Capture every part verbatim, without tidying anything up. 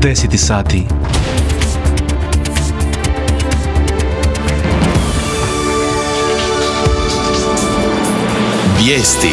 deset sati. Vijesti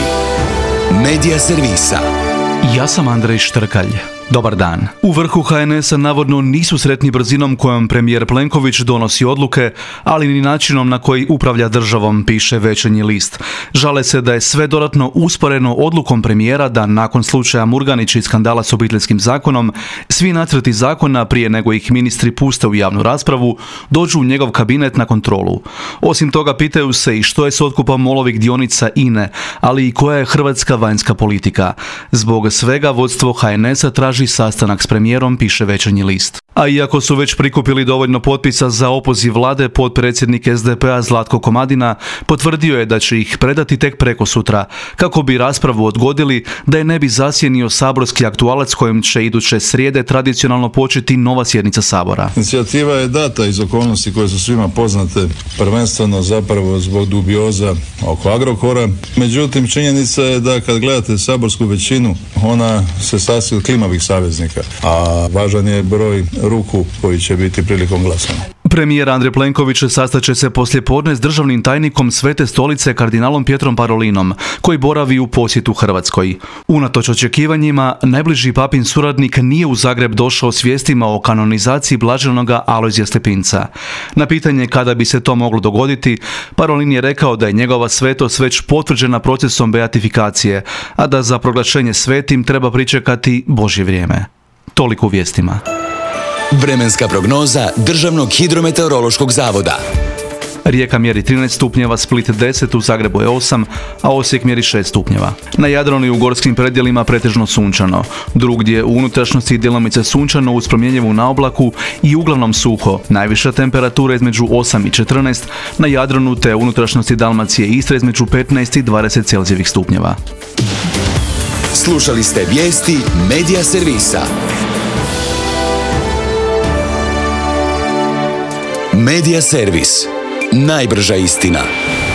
Medija servisa. Ja sam Andrej Štrkalj. Dobar dan. U vrhu ha en es a navodno nisu sretni brzinom kojom premijer Plenković donosi odluke, ali ni načinom na koji upravlja državom, piše Večernji list. Žale se da je sve dodatno usporeno odlukom premijera da nakon slučaja Murganić i skandala s Obiteljskim zakonom, svi nacrti zakona prije nego ih ministri puste u javnu raspravu, dođu u njegov kabinet na kontrolu. Osim toga pitaju se i što je s otkupom MOL-ovih dionica I N E, ali i koja je hrvatska vanjska politika. Zbog svega vodstvo ha en es a traži sastanak s premijerom, piše Večernji list. A iako su već prikupili dovoljno potpisa za opoziv vlade, potpredsjednik es de pe a Zlatko Komadina potvrdio je da će ih predati tek prekosutra, kako bi raspravu odgodili da je ne bi zasjenio saborski aktualac kojim će iduće srijede tradicionalno početi nova sjednica Sabora. Inicijativa je data iz okolnosti koje su svima poznate, prvenstveno zapravo zbog dubioza oko Agrokora. Međutim, činjenica je da kad gledate saborsku većinu, ona se sastoji od klimavih saveznika, a važan je broj ruku koji će biti prilikom glasanja. Premijer Andrej Plenković sastaće se poslijepodne s državnim tajnikom Svete stolice kardinalom Pietrom Parolinom, koji boravi u posjetu Hrvatskoj. Unatoč očekivanjima, najbliži papin suradnik nije u Zagreb došao s vijestima o kanonizaciji blaženoga Alojzija Stepinca. Na pitanje kada bi se to moglo dogoditi, Parolin je rekao da je njegova svetost već potvrđena procesom beatifikacije, a da za proglašenje svetim treba pričekati Božje vrijeme. Toliko u vijestima. Vremenska prognoza Državnog hidrometeorološkog zavoda. Rijeka mjeri trinaest stupnjeva, Split deset, u Zagrebu je osam, a Osijek mjeri šest stupnjeva. Na Jadranu i u gorskim predjelima pretežno sunčano. Drugdje u unutrašnjosti djelomice sunčano uz promjenjivu na oblaku i uglavnom suho. Najviša temperatura između osam i četrnaest, na Jadranu te unutrašnjosti Dalmacije i Istre između petnaest i dvadeset Celzijevih stupnjeva. Slušali ste vijesti Medija servisa. Medija servis. Najbrža istina.